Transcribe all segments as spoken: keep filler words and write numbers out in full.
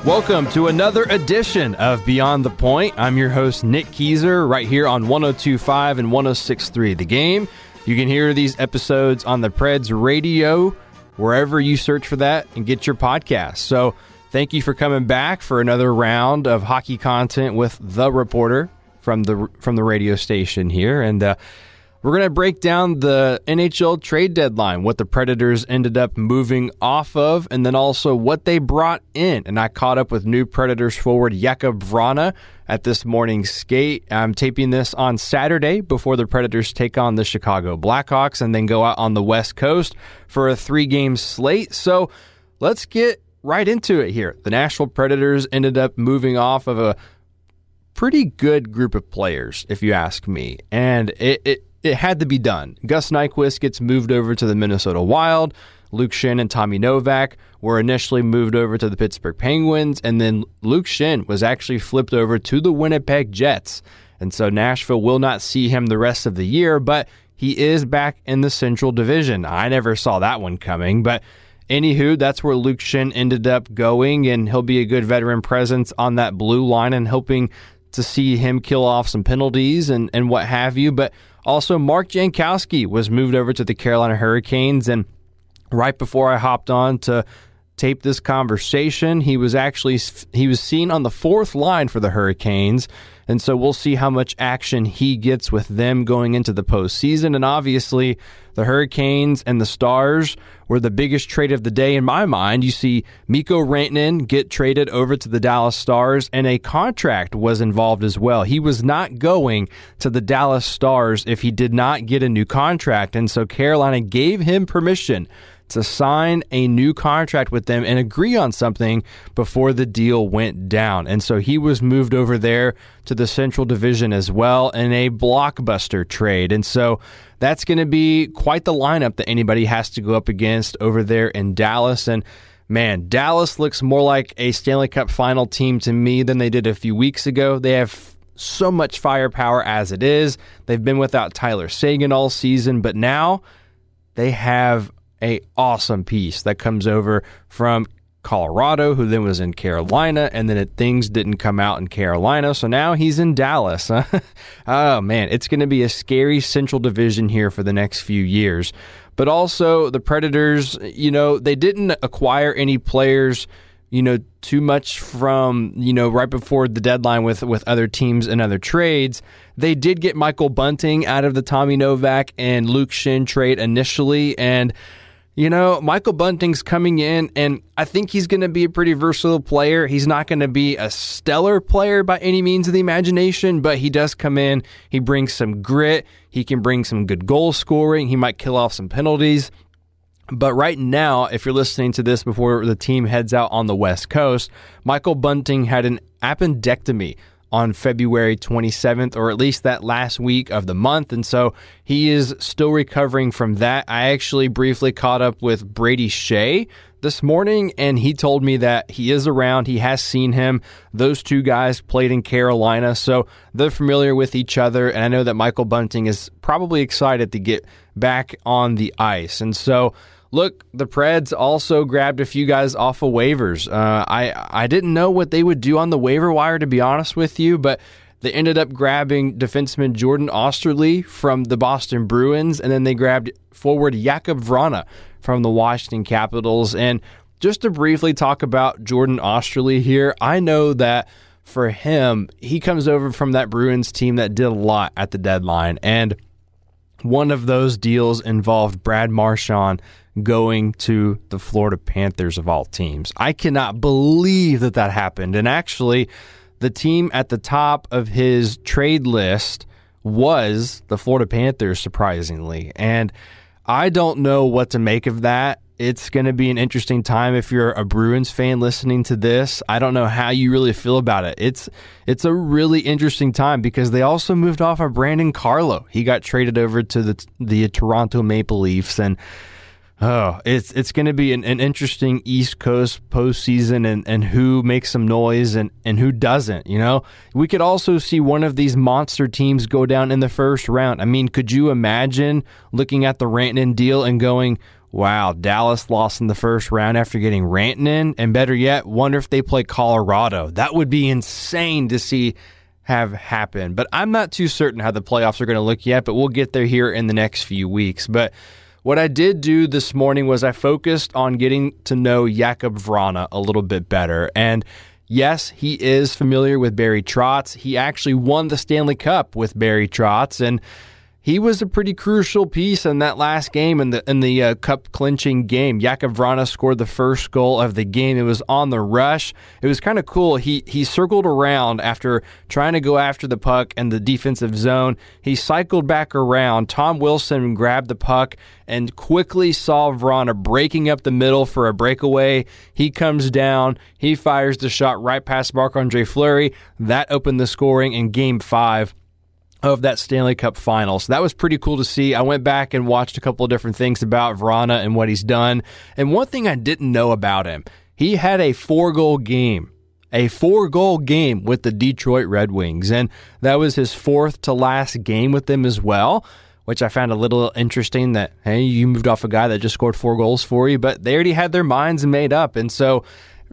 Welcome to another edition of Beyond the Point. I'm your host, Nick Keyser, right here on one oh two point five and one oh six point three The Game. You can hear these episodes on the Preds radio, wherever you search for that and get your podcast. So thank you for coming back for another round of hockey content with The Reporter from the from the radio station here. And uh, we're going to break down the N H L trade deadline, what the Predators ended up moving off of, and then also what they brought in. And I caught up with new Predators forward Jakub Vrana at this morning's skate. I'm taping this on Saturday before the Predators take on the Chicago Blackhawks and then go out on the West Coast for a three-game slate. So let's get right into it here. The Nashville Predators ended up moving off of a pretty good group of players, if you ask me. And it... it It had to be done. Gus Nyquist gets moved over to the Minnesota Wild. Luke Schenn and Tommy Novak were initially moved over to the Pittsburgh Penguins, and then Luke Schenn was actually flipped over to the Winnipeg Jets. And so Nashville will not see him the rest of the year, but he is back in the Central Division. I never saw that one coming, but anywho, that's where Luke Schenn ended up going, and he'll be a good veteran presence on that blue line and hoping to see him kill off some penalties and, and what have you. But also, Mark Jankowski was moved over to the Carolina Hurricanes, and right before I hopped on to tape this conversation, he was actually he was seen on the fourth line for the Hurricanes, and so we'll see how much action he gets with them going into the postseason. And obviously, the Hurricanes and the Stars were the biggest trade of the day in my mind. You see Mikko Rantanen get traded over to the Dallas Stars, and a contract was involved as well. He was not going to the Dallas Stars if he did not get a new contract, and so Carolina gave him permission to sign a new contract with them and agree on something before the deal went down. And so he was moved over there to the Central Division as well in a blockbuster trade. And so that's going to be quite the lineup that anybody has to go up against over there in Dallas. And man, Dallas looks more like a Stanley Cup final team to me than they did a few weeks ago. They have so much firepower as it is. They've been without Tyler Seguin all season, but now they have a awesome piece that comes over from Colorado, who then was in Carolina, and then it, things didn't come out in Carolina, so now he's in Dallas. Oh, man, it's going to be a scary Central Division here for the next few years. But also, the Predators, you know, they didn't acquire any players, you know, too much from, you know, right before the deadline with, with other teams and other trades. They did get Michael Bunting out of the Tommy Novak and Luke Schenn trade initially, and you know, Michael Bunting's coming in, and I think he's going to be a pretty versatile player. He's not going to be a stellar player by any means of the imagination, but he does come in. He brings some grit. He can bring some good goal scoring. He might kill off some penalties. But right now, if you're listening to this before the team heads out on the West Coast, Michael Bunting had an appendectomy on February twenty-seventh, or at least that last week of the month. And so he is still recovering from that. I actually briefly caught up with Brady Shea this morning, and he told me that he is around. He has seen him. Those two guys played in Carolina, so they're familiar with each other. And I know that Michael Bunting is probably excited to get back on the ice. And so look, the Preds also grabbed a few guys off of waivers. Uh, I I didn't know what they would do on the waiver wire, to be honest with you, but they ended up grabbing defenseman Jordan Osterley from the Boston Bruins, and then they grabbed forward Jakub Vrana from the Washington Capitals. And just to briefly talk about Jordan Osterley here, I know that for him, he comes over from that Bruins team that did a lot at the deadline, and one of those deals involved Brad Marchand going to the Florida Panthers of all teams. I cannot believe that that happened. And actually, the team at the top of his trade list was the Florida Panthers, surprisingly. And I don't know what to make of that. It's going to be an interesting time if you're a Bruins fan listening to this. I don't know how you really feel about it. It's it's a really interesting time because they also moved off of Brandon Carlo. He got traded over to the the Toronto Maple Leafs, and oh, it's it's going to be an, an interesting East Coast postseason, and, and who makes some noise and, and who doesn't. You know, we could also see one of these monster teams go down in the first round. I mean, could you imagine looking at the Rantanen deal and going, wow, Dallas lost in the first round after getting Rantanen, and better yet, wonder if they play Colorado. That would be insane to see have happen. But I'm not too certain how the playoffs are going to look yet, but we'll get there here in the next few weeks. But what I did do this morning was I focused on getting to know Jakub Vrana a little bit better. And yes, he is familiar with Barry Trotz. He actually won the Stanley Cup with Barry Trotz, and he was a pretty crucial piece in that last game in the in the uh, cup clinching game. Jakub Vrana scored the first goal of the game. It was on the rush. It was kind of cool. He he circled around after trying to go after the puck in the defensive zone. He cycled back around. Tom Wilson grabbed the puck and quickly saw Vrana breaking up the middle for a breakaway. He comes down. He fires the shot right past Marc-Andre Fleury. That opened the scoring in Game five of that Stanley Cup final. So that was pretty cool to see. I went back and watched a couple of different things about Vrana and what he's done. And one thing I didn't know about him, he had a four-goal game. A four-goal game with the Detroit Red Wings. And that was his fourth to last game with them as well, which I found a little interesting that, hey, you moved off a guy that just scored four goals for you, but they already had their minds made up. And so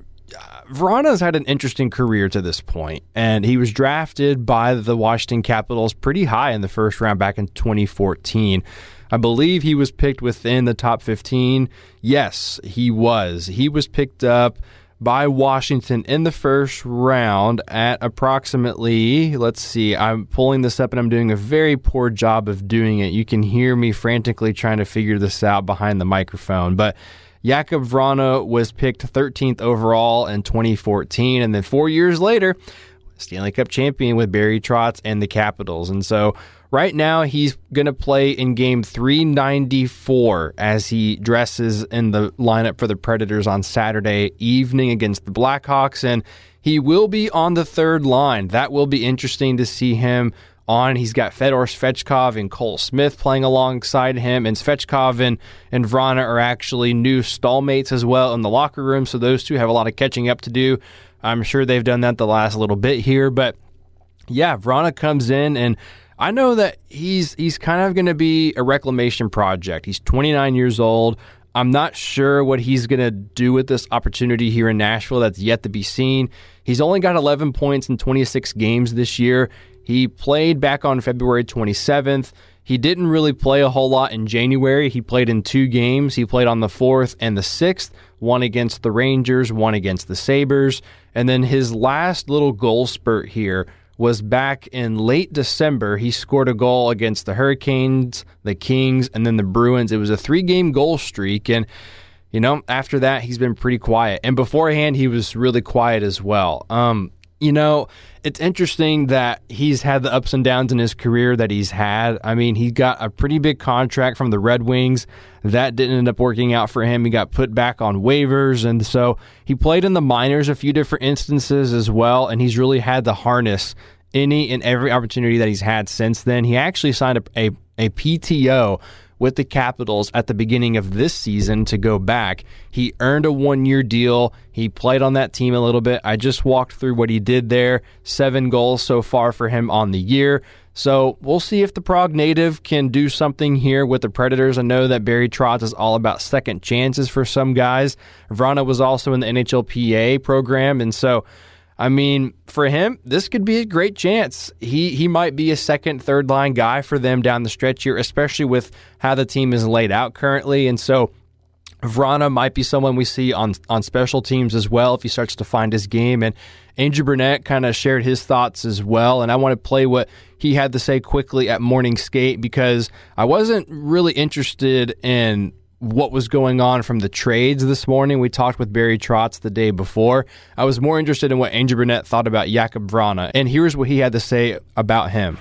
Vrana's had an interesting career to this point, and he was drafted by the Washington Capitals pretty high in the first round back in twenty fourteen. I believe he was picked within the top fifteen. Yes, he was. He was picked up by Washington in the first round at approximately, let's see, I'm pulling this up and I'm doing a very poor job of doing it. You can hear me frantically trying to figure this out behind the microphone, but Jakub Vrana was picked thirteenth overall in twenty fourteen, and then four years later, Stanley Cup champion with Barry Trotz and the Capitals. And so right now he's going to play in game three ninety-four as he dresses in the lineup for the Predators on Saturday evening against the Blackhawks, and he will be on the third line. That will be interesting to see him on. He's got Fedor Svechkov and Cole Smith playing alongside him, and Svechkov and, and Vrana are actually new stallmates as well in the locker room, so those two have a lot of catching up to do. I'm sure they've done that the last little bit here, but yeah, Vrana comes in, and I know that he's he's kind of going to be a reclamation project. He's twenty-nine years old. I'm not sure what he's going to do with this opportunity here in Nashville. That's yet to be seen. He's only got eleven points in twenty-six games this year. He played back on February twenty-seventh. He didn't really play a whole lot in January. He played in two games. He played on the fourth and the sixth, one against the Rangers, one against the Sabres. And then his last little goal spurt here was back in late December. He scored a goal against the Hurricanes, the Kings, and then the Bruins. It was a three-game goal streak, and you know, after that, he's been pretty quiet. And beforehand, he was really quiet as well. Um, you know, it's interesting that he's had the ups and downs in his career that he's had. I mean, he got a pretty big contract from the Red Wings. That didn't end up working out for him. He got put back on waivers, and so he played in the minors a few different instances as well, and he's really had to harness any and every opportunity that he's had since then. He actually signed a, a, a P T O with the Capitals at the beginning of this season to go back. He earned a one-year deal. He played on that team a little bit. I just walked through what he did there. Seven goals so far for him on the year. So we'll see if the Prague native can do something here with the Predators. I know that Barry Trotz is all about second chances for some guys. Vrana was also in the N H L P A program, and so I mean, for him, this could be a great chance. He he might be a second, third line guy for them down the stretch here, especially with how the team is laid out currently. And so Vrana might be someone we see on, on special teams as well if he starts to find his game. And Andrew Burnett kind of shared his thoughts as well. And I want to play what he had to say quickly at morning skate because I wasn't really interested in what was going on from the trades this morning. We talked with Barry Trotz the day before. I was more interested in what Andrew Burnett thought about Jakub Vrana, and here's what he had to say about him.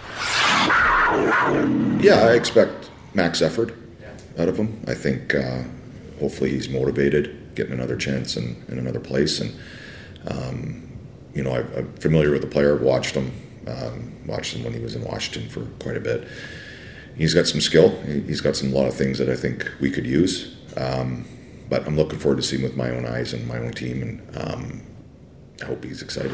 Yeah, I expect max effort out of him. I think uh, hopefully he's motivated, getting another chance in, in another place. And, um, you know, I, I'm familiar with the player, watched him, um, watched him when he was in Washington for quite a bit. He's got some skill. He's got some a lot of things that I think we could use. Um, but I'm looking forward to seeing with my own eyes and my own team, and um, I hope he's excited.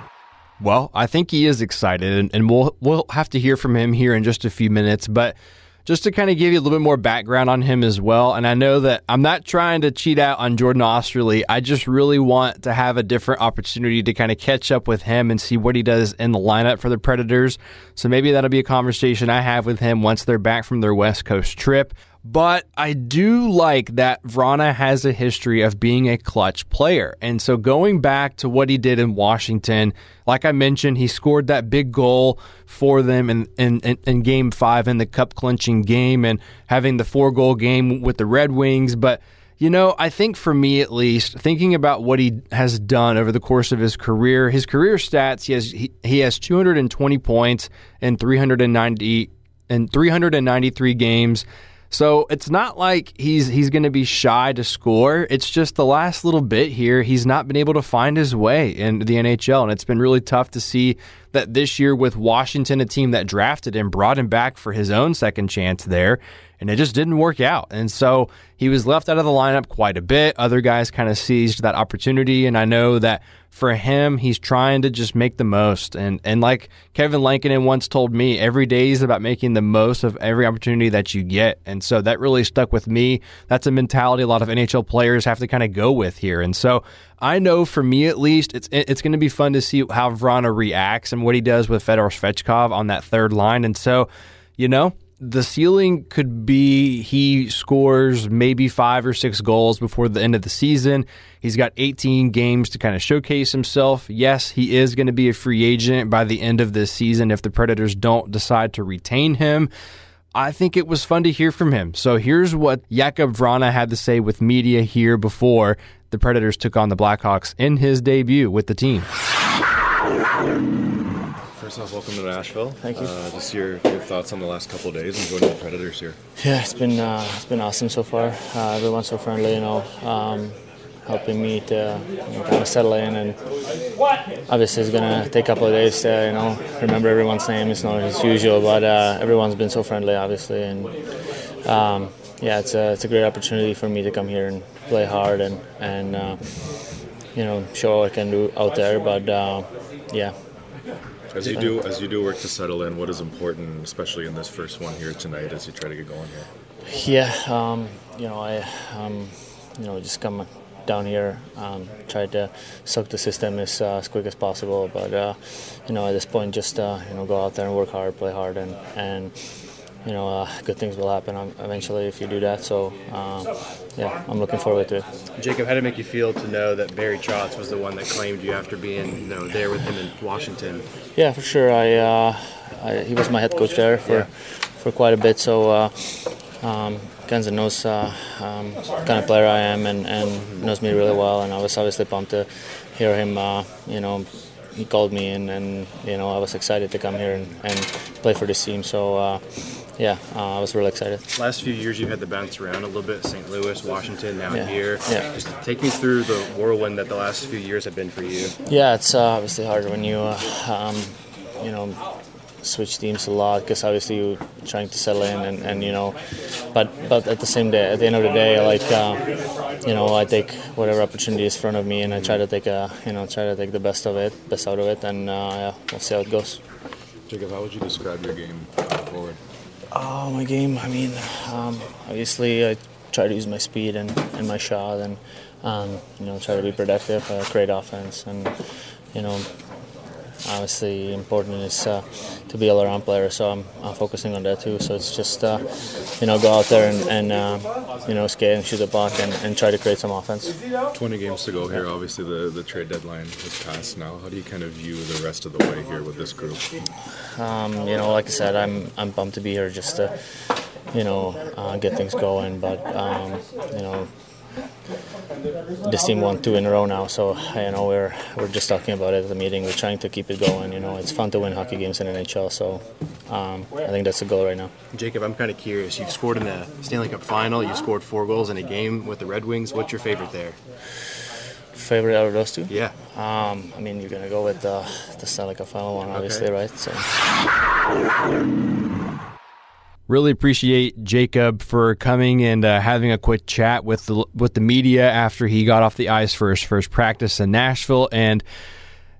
Well, I think he is excited, and, and we'll we'll have to hear from him here in just a few minutes. But just to kind of give you a little bit more background on him as well, and I know that I'm not trying to cheat out on Jordan Oesterle. I just really want to have a different opportunity to kind of catch up with him and see what he does in the lineup for the Predators. So maybe that'll be a conversation I have with him once they're back from their West Coast trip. But I do like that Vrana has a history of being a clutch player. And so going back to what he did in Washington, like I mentioned, he scored that big goal for them in, in, in, in game five in the cup-clinching game and having the four-goal game with the Red Wings. But, you know, I think for me at least, thinking about what he has done over the course of his career, his career stats, he has he, he has two hundred twenty points in three hundred ninety in three hundred ninety-three games. So it's not like he's he's going to be shy to score. It's just the last little bit here, he's not been able to find his way in the N H L, and it's been really tough to see that this year with Washington, a team that drafted him, brought him back for his own second chance there, and it just didn't work out. And so he was left out of the lineup quite a bit. Other guys kind of seized that opportunity, and I know that for him, he's trying to just make the most. And and like Kevin Lankinen once told me, every day is about making the most of every opportunity that you get. And so that really stuck with me. That's a mentality a lot of N H L players have to kind of go with here. And so I know for me at least, it's it's going to be fun to see how Vrana reacts and what he does with Fedor Svechkov on that third line. And so, you know, the ceiling could be he scores maybe five or six goals before the end of the season. He's got eighteen games to kind of showcase himself. Yes, he is going to be a free agent by the end of this season if the Predators don't decide to retain him. I think it was fun to hear from him. So here's what Jakub Vrana had to say with media here before the Predators took on the Blackhawks in his debut with the team. First off, welcome to Nashville. Thank you. Uh, just your, your thoughts on the last couple of days and joining the Predators here. Yeah, it's been uh, it's been awesome so far. Uh, everyone's so friendly, you know, um, helping me to you know, kind of settle in. And obviously, it's gonna take a couple of days to you know remember everyone's name. It's not as usual, but uh, everyone's been so friendly, obviously, and um, yeah, it's a it's a great opportunity for me to come here and play hard and and uh, you know show what I can do out there. But uh, yeah. As you do, as you do work to settle in, what is important, especially in this first one here tonight, as you try to get going here? Yeah, um, you know, I, um, you know, just come down here, um, try to soak the system as uh, as quick as possible. But uh, you know, at this point, just uh, you know, go out there and work hard, play hard, and and you know, uh, good things will happen eventually if you do that. So, uh, yeah, I'm looking forward to it. Jacob, how did it make you feel to know that Barry Trotz was the one that claimed you after being, you know, there with him in Washington? Yeah, for sure. I, uh, I he was my head coach there for, yeah. for quite a bit. So, uh, um, Kenza knows uh, um, the kind of player I am and, and knows me really well. And I was obviously pumped to hear him, uh, you know, he called me and, and, you know, I was excited to come here and, and play for this team. So, uh, yeah, uh, I was really excited. Last few years, you had to bounce around a little bit. Saint Louis, Washington, now yeah. here. Yeah. Just take me through the whirlwind that the last few years have been for you. Yeah, it's uh, obviously hard when you, uh, um, you know, switch teams a lot because obviously you're trying to settle in and, and you know, but but at the same day, at the end of the day, like uh, you know, I take whatever opportunity is in front of me and I try to take a, you know, try to take the best of it, best out of it, and uh, yeah, we'll see how it goes. Jacob, how would you describe your game going forward? Oh, my game, I mean, um, obviously I try to use my speed and, and my shot and, um, you know, try to be productive, uh, create offense, and, you know, obviously important is uh, to be all around player, so I'm, I'm focusing on that too. So it's just, uh, you know, go out there and, and uh, you know, skate and shoot the puck and, and try to create some offense. twenty games to go here. Obviously the, the trade deadline has passed now. How do you kind of view the rest of the way here with this group? Um, you know, like I said, I'm I'm pumped to be here just to, you know, uh, get things going. But, um, you know, this team won two in a row now, so you know we're we're just talking about it at the meeting. We're trying to keep it going. You know, it's fun to win hockey games in N H L, so um, I think that's the goal right now. Jacob, I'm kind of curious. You've scored in the Stanley Cup Final. You scored four goals in a game with the Red Wings. What's your favorite there? Favorite out of those two? Yeah. Um, I mean, you're gonna go with the the Stanley Cup Final one, obviously, okay. Right? So. Really appreciate Jacob for coming and uh, having a quick chat with the with the media after he got off the ice for his first practice in Nashville. And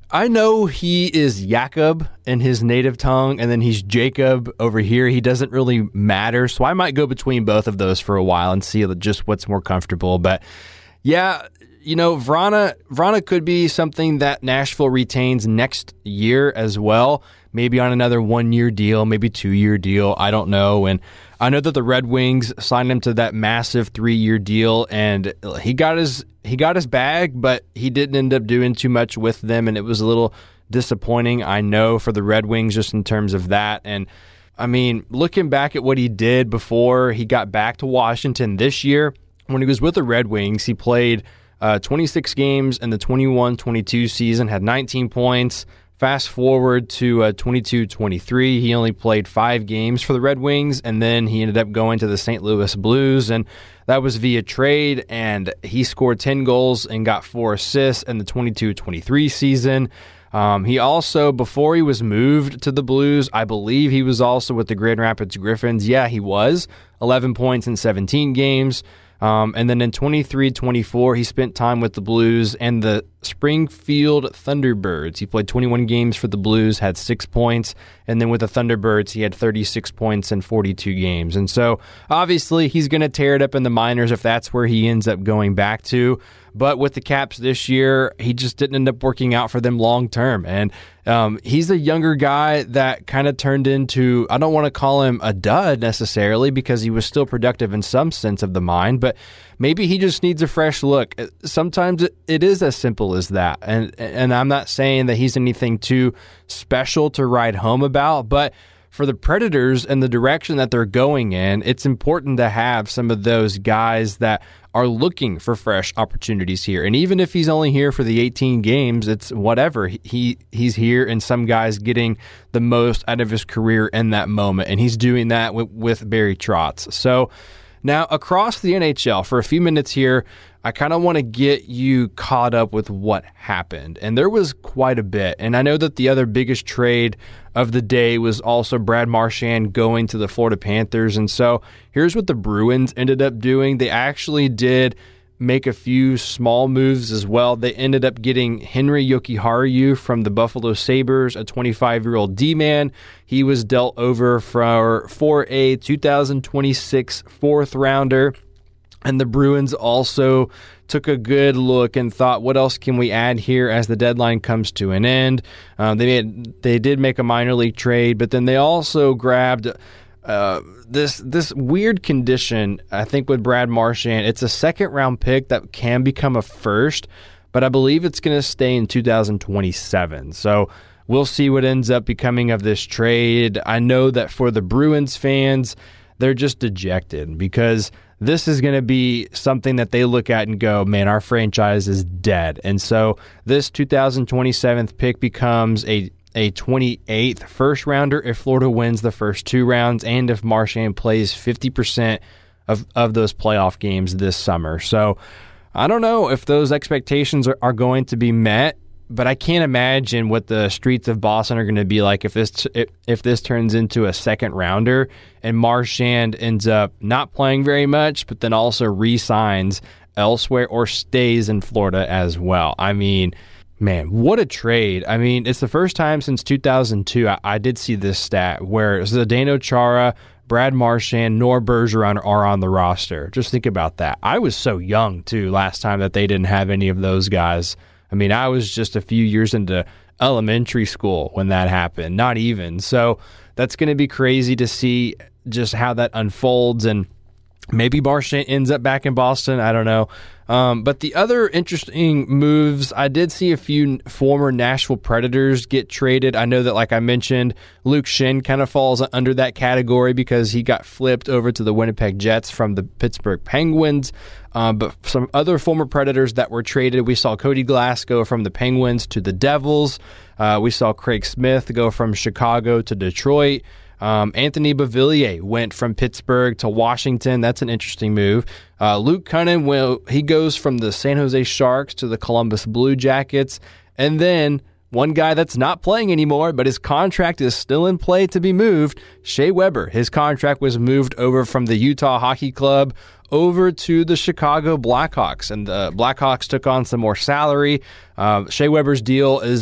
I know he is Jakob in his native tongue, and then he's Jacob over here. He doesn't really matter, so I might go between both of those for a while and see just what's more comfortable. But yeah, you know, Vrana Vrana could be something that Nashville retains next year as well, maybe on another one-year deal, maybe two-year deal. I don't know. And I know that the Red Wings signed him to that massive three-year deal, and he got his he got his bag, but he didn't end up doing too much with them, and it was a little disappointing, I know, for the Red Wings just in terms of that. And I mean, looking back at what he did before he got back to Washington this year, when he was with the Red Wings, he played uh, twenty-six games in the twenty-one twenty-two season, had nineteen points. Fast forward to uh, twenty-two twenty-three, he only played five games for the Red Wings, and then he ended up going to the Saint Louis Blues, and that was via trade, and he scored ten goals and got four assists in the twenty-two twenty-three season. Um, he also, before he was moved to the Blues, I believe he was also with the Grand Rapids Griffins. Yeah, he was. eleven points in seventeen games. Um, and then in twenty-three twenty-four, he spent time with the Blues and the Springfield Thunderbirds. He played twenty-one games for the Blues, had six points, and then with the Thunderbirds, he had thirty-six points in forty-two games. And so, obviously, he's going to tear it up in the minors if that's where he ends up going back to. But with the Caps this year, he just didn't end up working out for them long term. And um, he's a younger guy that kind of turned into, I don't want to call him a dud necessarily because he was still productive in some sense of the mind, but maybe he just needs a fresh look. Sometimes it is as simple as that. And, and I'm not saying that he's anything too special to write home about, but for the Predators and the direction that they're going in, it's important to have some of those guys that are looking for fresh opportunities here. And even if he's only here for the eighteen games, it's whatever. He he's here, and some guys getting the most out of his career in that moment, and he's doing that with, with Barry Trotz. So now across the N H L, for a few minutes here, I kind of want to get you caught up with what happened. And there was quite a bit. And I know that the other biggest trade of the day was also Brad Marchand going to the Florida Panthers. And so here's what the Bruins ended up doing. They actually did make a few small moves as well. They ended up getting Henry Jokiharju from the Buffalo Sabres, a twenty-five-year-old D-man. He was dealt over for, for a two thousand twenty-six fourth rounder. And the Bruins also took a good look and thought, what else can we add here as the deadline comes to an end? Uh, they made, they did make a minor league trade, but then they also grabbed uh, this this weird condition, I think, with Brad Marchand. It's a second-round pick that can become a first, but I believe it's going to stay in two thousand twenty-seven. So we'll see what ends up becoming of this trade. I know that for the Bruins fans, they're just dejected because this is going to be something that they look at and go, man, our franchise is dead. And so this two thousand twenty-seven pick becomes a, a twenty-eighth first rounder if Florida wins the first two rounds and if Marchand plays fifty percent of, of those playoff games this summer. So I don't know if those expectations are, are going to be met, but I can't imagine what the streets of Boston are going to be like if this if, if this turns into a second rounder and Marchand ends up not playing very much, but then also re-signs elsewhere or stays in Florida as well. I mean, man, what a trade. I mean, it's the first time since two thousand two I, I did see this stat where Zdeno Chara, Brad Marchand, nor Bergeron are on the roster. Just think about that. I was so young, too, last time that they didn't have any of those guys. I mean, I was just a few years into elementary school when that happened, not even. So that's going to be crazy to see just how that unfolds, and maybe Marchand ends up back in Boston. I don't know. Um, but the other interesting moves, I did see a few former Nashville Predators get traded. I know that, like I mentioned, Luke Schenn kind of falls under that category because he got flipped over to the Winnipeg Jets from the Pittsburgh Penguins. Um, but some other former Predators that were traded, we saw Cody Glass go from the Penguins to the Devils. Uh, we saw Craig Smith go from Chicago to Detroit. Um, Anthony Beauvillier went from Pittsburgh to Washington. That's an interesting move. Uh, Luke Cunningham, well, he goes from the San Jose Sharks to the Columbus Blue Jackets. And then one guy that's not playing anymore, but his contract is still in play to be moved, Shea Weber. His contract was moved over from the Utah Hockey Club over to the Chicago Blackhawks, and the Blackhawks took on some more salary. Uh, Shea Weber's deal is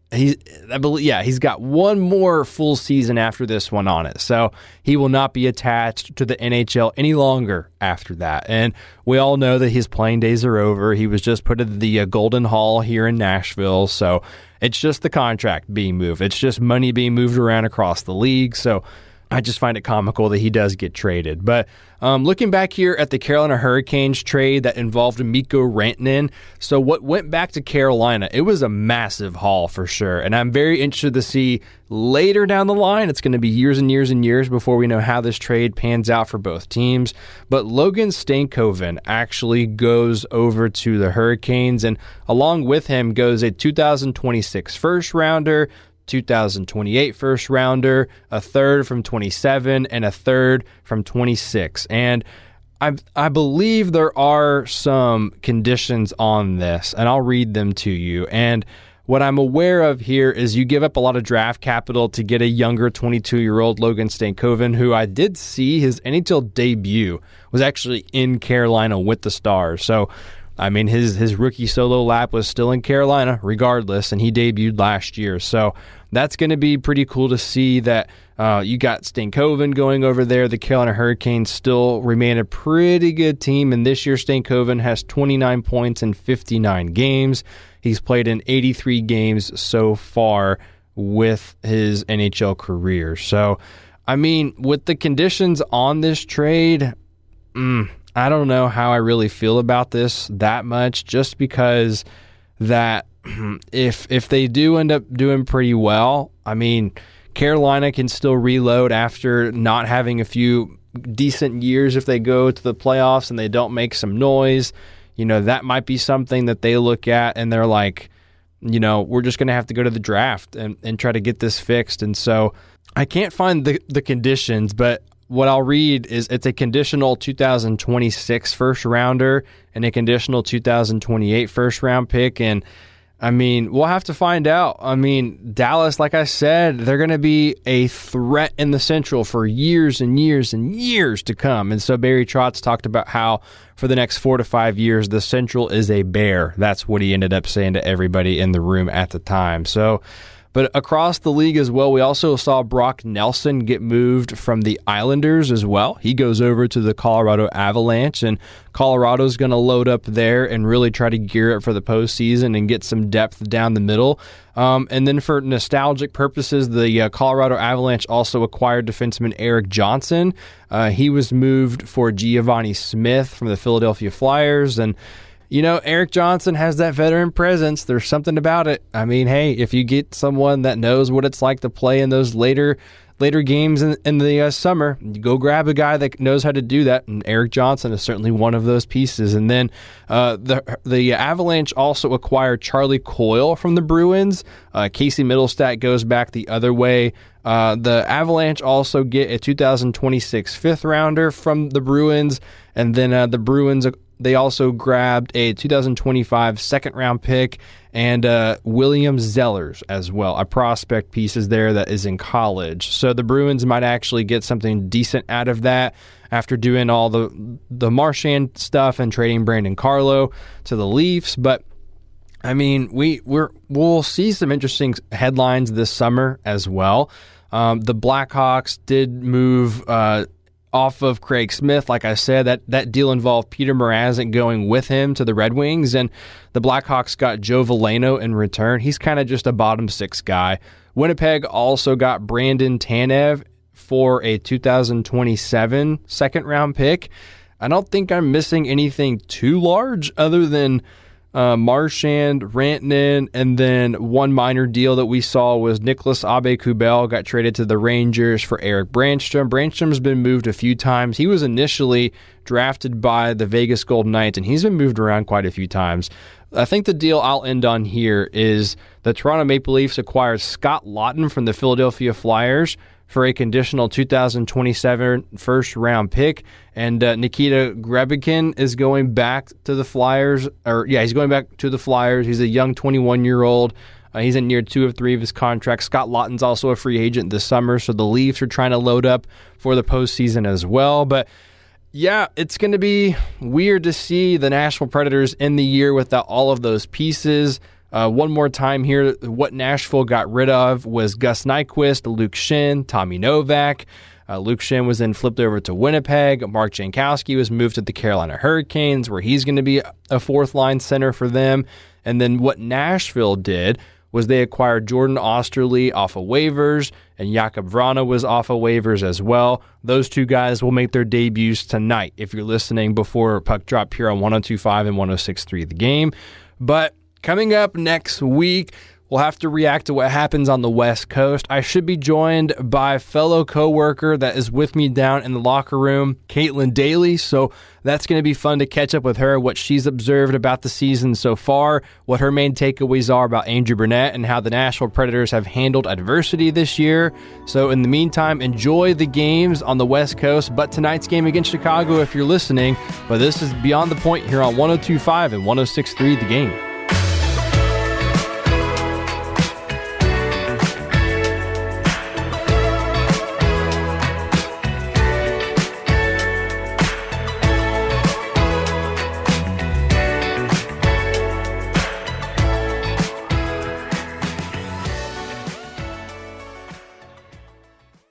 He, I believe, yeah, he's got one more full season after this one on it. So he will not be attached to the N H L any longer after that. And we all know that his playing days are over. He was just put in the uh, Golden Hall here in Nashville. So it's just the contract being moved. It's just money being moved around across the league. So I just find it comical that he does get traded. But um, looking back here at the Carolina Hurricanes trade that involved Mikko Rantanen, so what went back to Carolina, it was a massive haul for sure. And I'm very interested to see later down the line, it's going to be years and years and years before we know how this trade pans out for both teams. But Logan Stankoven actually goes over to the Hurricanes, and along with him goes a two thousand twenty-six first rounder, two thousand twenty-eight first rounder, a third from twenty-seven, and a third from twenty-six. And I I believe there are some conditions on this, and I'll read them to you. And what I'm aware of here is you give up a lot of draft capital to get a younger twenty-two-year-old Logan Stankoven, who I did see his N H L debut was actually in Carolina with the Stars. So I mean, his his rookie solo lap was still in Carolina regardless, and he debuted last year. So that's going to be pretty cool to see that uh, you got Stankoven going over there. The Carolina Hurricanes still remain a pretty good team, and this year Stankoven has twenty-nine points in fifty-nine games. He's played in eighty-three games so far with his N H L career. So, I mean, with the conditions on this trade, mm, I don't know how I really feel about this that much, just because that if if they do end up doing pretty well, I mean, Carolina can still reload after not having a few decent years. If they go to the playoffs and they don't make some noise, you know, that might be something that they look at and they're like, you know, we're just going to have to go to the draft and, and try to get this fixed. And so I can't find the, the conditions, but what I'll read is it's a conditional two thousand twenty-six first rounder and a conditional two thousand twenty-eight first round pick. And I mean, we'll have to find out. I mean, Dallas, like I said, they're going to be a threat in the Central for years and years and years to come. And so Barry Trotz talked about how for the next four to five years, the Central is a bear. That's what he ended up saying to everybody in the room at the time. So, but across the league as well, we also saw Brock Nelson get moved from the Islanders as well. He goes over to the Colorado Avalanche, and Colorado's going to load up there and really try to gear up for the postseason and get some depth down the middle. Um, and then for nostalgic purposes, the uh, Colorado Avalanche also acquired defenseman Eric Johnson. Uh, he was moved for Giovanni Smith from the Philadelphia Flyers, and you know, Eric Johnson has that veteran presence. There's something about it. I mean, hey, if you get someone that knows what it's like to play in those later later games in, in the uh, summer, you go grab a guy that knows how to do that, and Eric Johnson is certainly one of those pieces. And then uh, the the Avalanche also acquired Charlie Coyle from the Bruins. Uh, Casey Middlestat goes back the other way. Uh, the Avalanche also get a two thousand twenty-six fifth rounder from the Bruins, and then uh, the Bruins, they also grabbed a two thousand twenty-five second round pick and uh, William Zellers as well, a prospect piece is there that is in college. So the Bruins might actually get something decent out of that after doing all the the Marchand stuff and trading Brandon Carlo to the Leafs. But I mean, we we're we'll see some interesting headlines this summer as well. Um, the Blackhawks did move uh, off of Craig Smith. Like I said, that, that deal involved Peter Mrazek going with him to the Red Wings, and the Blackhawks got Joe Veleno in return. He's kind of just a bottom six guy. Winnipeg also got Brandon Tanev for a two thousand twenty-seven second round pick. I don't think I'm missing anything too large other than Uh, Marchand, Rantanen, and then one minor deal that we saw was Nicholas Aube-Kubel got traded to the Rangers for Eric Brandstrom. Brandstrom's been moved a few times. He was initially drafted by the Vegas Golden Knights, and he's been moved around quite a few times. I think the deal I'll end on here is the Toronto Maple Leafs acquired Scott Laughton from the Philadelphia Flyers for a conditional two thousand twenty-seven first-round pick. And uh, Nikita Grebekin is going back to the Flyers. or Yeah, he's going back to the Flyers. He's a young twenty-one-year-old. Uh, he's in year two of three of his contract. Scott Laughton's also a free agent this summer, so the Leafs are trying to load up for the postseason as well. But, yeah, it's going to be weird to see the Nashville Predators end the year without all of those pieces. Uh, one more time here, what Nashville got rid of was Gus Nyquist, Luke Shin, Tommy Novak. Uh, Luke Shin was then flipped over to Winnipeg. Mark Jankowski was moved to the Carolina Hurricanes, where he's going to be a fourth-line center for them. And then what Nashville did was they acquired Jordan Osterley off of waivers, and Jakub Vrana was off of waivers as well. Those two guys will make their debuts tonight if you're listening before Puck Drop here on one oh two point five and one oh six point three The Game. But coming up next week, we'll have to react to what happens on the West Coast. I should be joined by a fellow coworker that is with me down in the locker room, Caitlin Daly. So that's going to be fun to catch up with her, what she's observed about the season so far, what her main takeaways are about Andrew Brunette, and how the Nashville Predators have handled adversity this year. So in the meantime, enjoy the games on the West Coast, but tonight's game against Chicago if you're listening. But this is Beyond the Point here on one oh two point five and one oh six point three The Game.